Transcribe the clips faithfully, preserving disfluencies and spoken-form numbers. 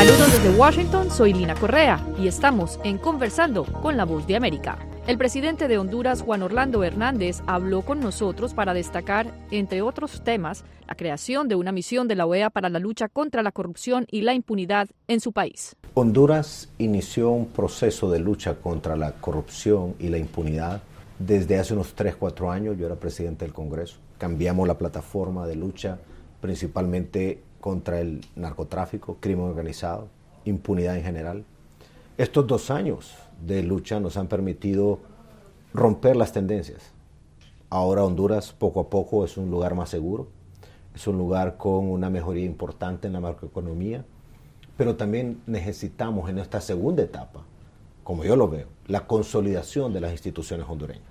Saludos desde Washington, soy Lina Correa y estamos en Conversando con la Voz de América. El presidente de Honduras, Juan Orlando Hernández, habló con nosotros para destacar, entre otros temas, la creación de una misión de la O E A para la lucha contra la corrupción y la impunidad en su país. Honduras inició un proceso de lucha contra la corrupción y la impunidad desde hace unos tres, cuatro años. Yo era presidente del Congreso. Cambiamos la plataforma de lucha principalmente contra el narcotráfico, crimen organizado, impunidad en general. Estos dos años de lucha nos han permitido romper las tendencias. Ahora Honduras poco a poco es un lugar más seguro, es un lugar con una mejoría importante en la macroeconomía, pero también necesitamos en esta segunda etapa, como yo lo veo, la consolidación de las instituciones hondureñas.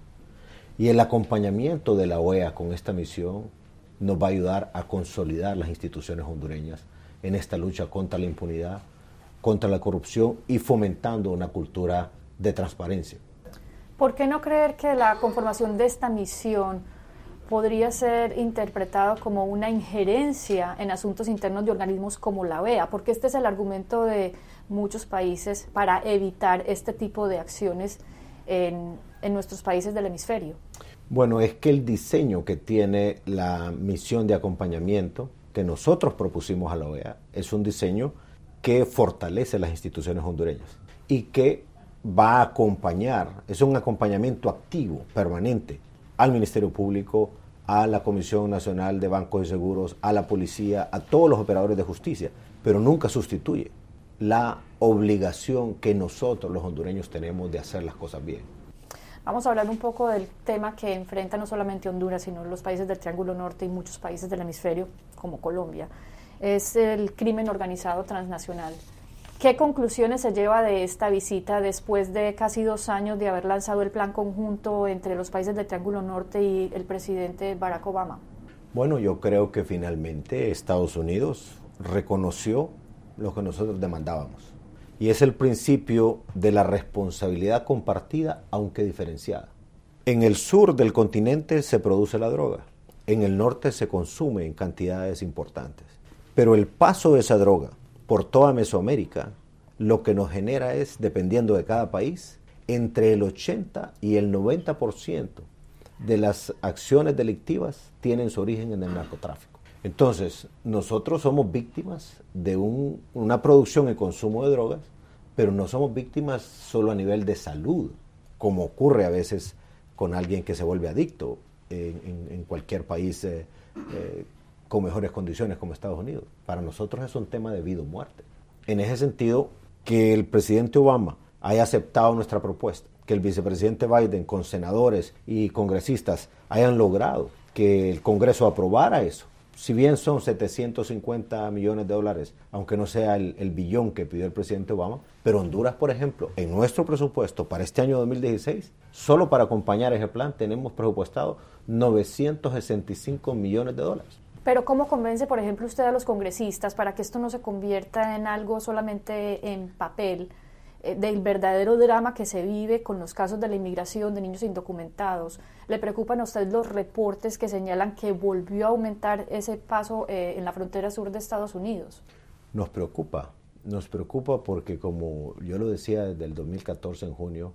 Y el acompañamiento de la O E A con esta misión nos va a ayudar a consolidar las instituciones hondureñas en esta lucha contra la impunidad, contra la corrupción y fomentando una cultura de transparencia. ¿Por qué no creer que la conformación de esta misión podría ser interpretado como una injerencia en asuntos internos de organismos como la O E A? Porque este es el argumento de muchos países para evitar este tipo de acciones en, en nuestros países del hemisferio. Bueno, es que el diseño que tiene la misión de acompañamiento que nosotros propusimos a la O E A es un diseño que fortalece las instituciones hondureñas y que va a acompañar, es un acompañamiento activo, permanente, al Ministerio Público, a la Comisión Nacional de Bancos y Seguros, a la policía, a todos los operadores de justicia, pero nunca sustituye la obligación que nosotros los hondureños tenemos de hacer las cosas bien. Vamos a hablar un poco del tema que enfrenta no solamente Honduras, sino los países del Triángulo Norte y muchos países del hemisferio, como Colombia. Es el crimen organizado transnacional. ¿Qué conclusiones se lleva de esta visita después de casi dos años de haber lanzado el plan conjunto entre los países del Triángulo Norte y el presidente Barack Obama? Bueno, yo creo que finalmente Estados Unidos reconoció lo que nosotros demandábamos. Y es el principio de la responsabilidad compartida, aunque diferenciada. En el sur del continente se produce la droga. En el norte se consume en cantidades importantes. Pero el paso de esa droga por toda Mesoamérica, lo que nos genera es, dependiendo de cada país, entre el ochenta y el noventa por ciento de las acciones delictivas tienen su origen en el narcotráfico. Entonces, nosotros somos víctimas de un, una producción y consumo de drogas, pero no somos víctimas solo a nivel de salud, como ocurre a veces con alguien que se vuelve adicto en, en, en cualquier país eh, eh, con mejores condiciones como Estados Unidos. Para nosotros es un tema de vida o muerte. En ese sentido, que el presidente Obama haya aceptado nuestra propuesta, que el vicepresidente Biden con senadores y congresistas hayan logrado que el Congreso aprobara eso. Si bien son setecientos cincuenta millones de dólares, aunque no sea el, el billón que pidió el presidente Obama, pero Honduras, por ejemplo, en nuestro presupuesto para este año dos mil dieciséis, solo para acompañar ese plan tenemos presupuestado novecientos sesenta y cinco millones de dólares. Pero ¿cómo convence, por ejemplo, usted a los congresistas para que esto no se convierta en algo solamente en papel, eh, del verdadero drama que se vive con los casos de la inmigración de niños indocumentados? ¿Le preocupan a usted los reportes que señalan que volvió a aumentar ese paso eh, en la frontera sur de Estados Unidos? Nos preocupa, nos preocupa porque, como yo lo decía desde el dos mil catorce en junio,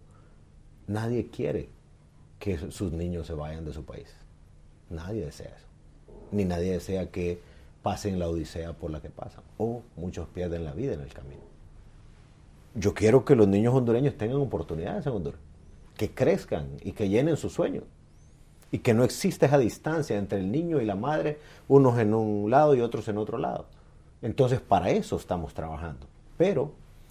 nadie quiere que sus niños se vayan de su país. Nadie desea eso. Ni nadie desea que pasen la odisea por la que pasan, o muchos pierden la vida en el camino. Yo quiero que los niños hondureños tengan oportunidades en Honduras, que crezcan y que llenen sus sueños, y que no exista esa distancia entre el niño y la madre, unos en un lado y otros en otro lado. Entonces, para eso estamos trabajando. Pero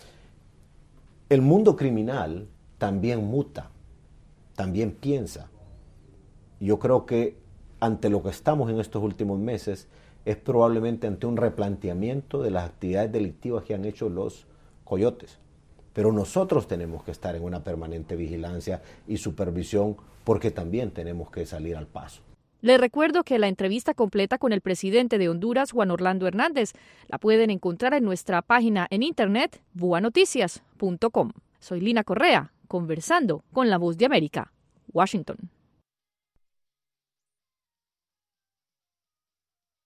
el mundo criminal también muta, también piensa. Yo creo que ante lo que estamos en estos últimos meses es probablemente ante un replanteamiento de las actividades delictivas que han hecho los coyotes. Pero nosotros tenemos que estar en una permanente vigilancia y supervisión porque también tenemos que salir al paso. Les recuerdo que la entrevista completa con el presidente de Honduras, Juan Orlando Hernández, la pueden encontrar en nuestra página en internet, bua noticias punto com. Soy Lina Correa, conversando con la Voz de América, Washington.